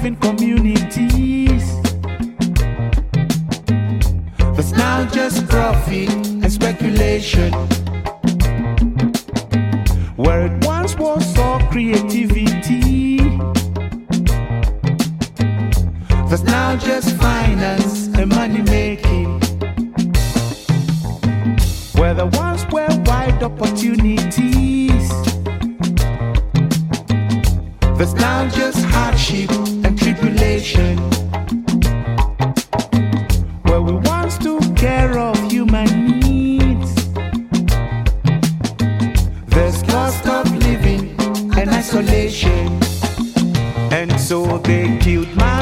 thriving communities. There's now just profit and speculation. Where it once was all creativity, there's now just finance and money making. Where there once were wide opportunities, there's now just hardship and tribulation. Where we once took care of human needs, there's cost of living and isolation. And so they killed my